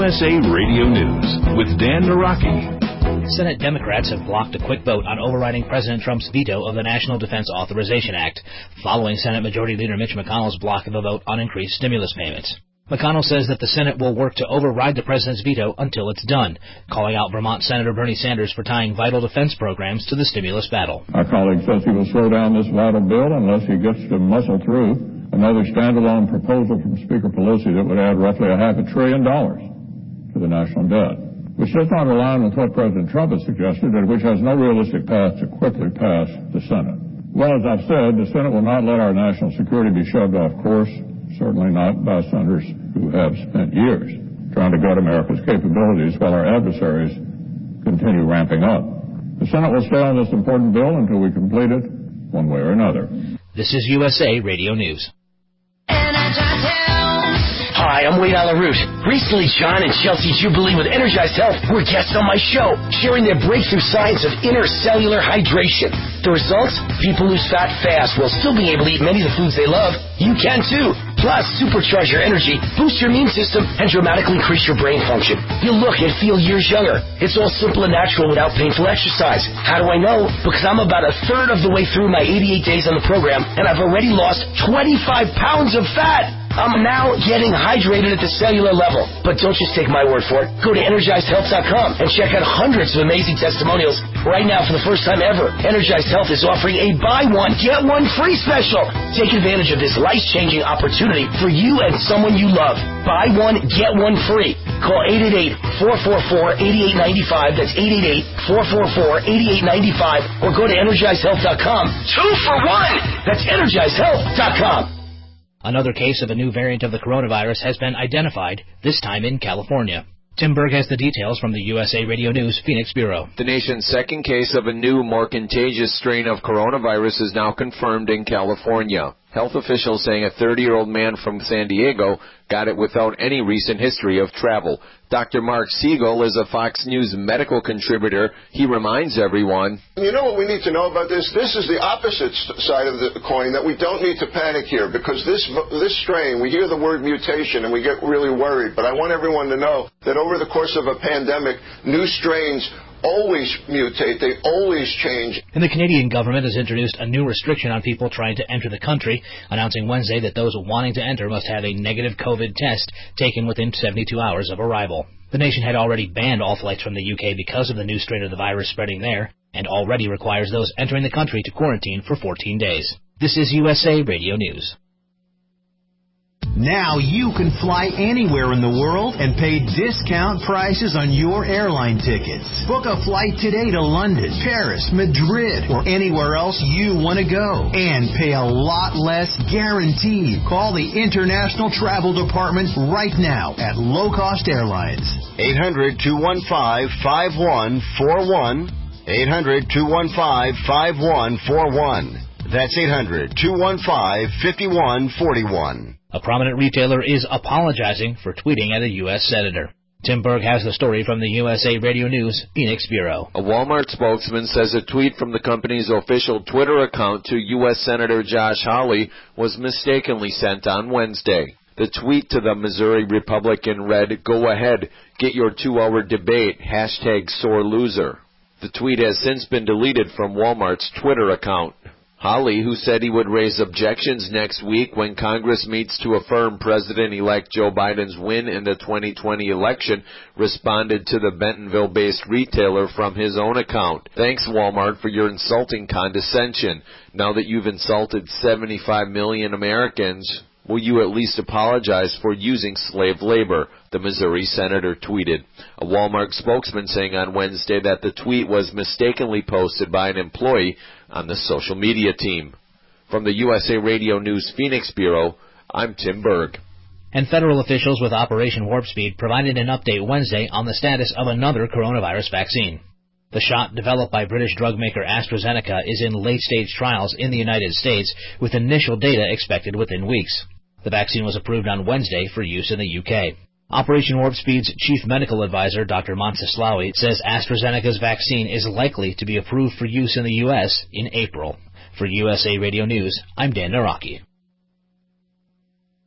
USA Radio News with Dan Naraki. Senate Democrats have blocked a quick vote on overriding President Trump's veto of the National Defense Authorization Act, following Senate Majority Leader Mitch McConnell's block of a vote on increased stimulus payments. McConnell says that the Senate will work to override the president's veto until it's done, calling out Vermont Senator Bernie Sanders for tying vital defense programs to the stimulus battle. Our colleague says he will slow down this vital bill unless he gets to muscle through another standalone proposal from Speaker Pelosi that would add roughly $500 billion to the national debt, which does not align with what President Trump has suggested and which has no realistic path to quickly pass the Senate. Well, as I've said, the Senate will not let our national security be shoved off course, certainly not by senators who have spent years trying to gut America's capabilities while our adversaries continue ramping up. The Senate will stay on this important bill until we complete it one way or another. This is USA Radio News. Hi, I'm Wade Alaroot. Recently, John and Chelsea Jubilee with Energized Health were guests on my show, sharing their breakthrough science of intercellular hydration. The results? People lose fat fast while still being able to eat many of the foods they love. You can too. Plus, supercharge your energy, boost your immune system, and dramatically increase your brain function. You'll look and feel years younger. It's all simple and natural without painful exercise. How do I know? Because I'm about a third of the way through my 88 days on the program, and I've already lost 25 pounds of fat. I'm now getting hydrated at the cellular level. But don't just take my word for it. Go to EnergizedHealth.com and check out hundreds of amazing testimonials. Right now, for the first time ever, Energized Health is offering a buy one, get one free special. Take advantage of this life-changing opportunity for you and someone you love. Buy one, get one free. Call 888-444-8895. That's 888-444-8895. Or go to EnergizedHealth.com. 2 for 1. That's EnergizedHealth.com. Another case of a new variant of the coronavirus has been identified, this time in California. Tim Berg has the details from the USA Radio News Phoenix Bureau. The nation's second case of a new, more contagious strain of coronavirus is now confirmed in California. Health officials saying a 30-year-old man from San Diego got it without any recent history of travel. Dr. Mark Siegel is a Fox News medical contributor. He reminds everyone, you know what we need to know about this? This is the opposite side of the coin, that we don't need to panic here, because this strain, we hear the word mutation and we get really worried. But I want everyone to know that over the course of a pandemic, new strains always mutate, they always change. And the Canadian government has introduced a new restriction on people trying to enter the country, announcing Wednesday that those wanting to enter must have a negative COVID test taken within 72 hours of arrival. The nation had already banned all flights from the UK because of the new strain of the virus spreading there, and already requires those entering the country to quarantine for 14 days. This is USA Radio News. Now you can fly anywhere in the world and pay discount prices on your airline tickets. Book a flight today to London, Paris, Madrid, or anywhere else you want to go. And pay a lot less guaranteed. Call the International Travel Department right now at Low Cost Airlines. 800-215-5141. 800-215-5141. That's 800-215-5141. A prominent retailer is apologizing for tweeting at a U.S. senator. Tim Berg has the story from the USA Radio News Phoenix Bureau. A Walmart spokesman says a tweet from the company's official Twitter account to U.S. Senator Josh Hawley was mistakenly sent on Wednesday. The tweet to the Missouri Republican read, "Go ahead, get your 2-hour debate, #SoreLoser." The tweet has since been deleted from Walmart's Twitter account. Hawley, who said he would raise objections next week when Congress meets to affirm President-elect Joe Biden's win in the 2020 election, responded to the Bentonville-based retailer from his own account. "Thanks, Walmart, for your insulting condescension. Now that you've insulted 75 million Americans, will you at least apologize for using slave labor?" the Missouri senator tweeted. A Walmart spokesman saying on Wednesday that the tweet was mistakenly posted by an employee on the social media team. From the USA Radio News Phoenix Bureau, I'm Tim Berg. And federal officials with Operation Warp Speed provided an update Wednesday on the status of another coronavirus vaccine. The shot, developed by British drug maker AstraZeneca, is in late-stage trials in the United States, with initial data expected within weeks. The vaccine was approved on Wednesday for use in the UK. Operation Warp Speed's chief medical advisor, Dr. Montse Slaoui, says AstraZeneca's vaccine is likely to be approved for use in the U.S. in April. For USA Radio News, I'm Dan Naraki.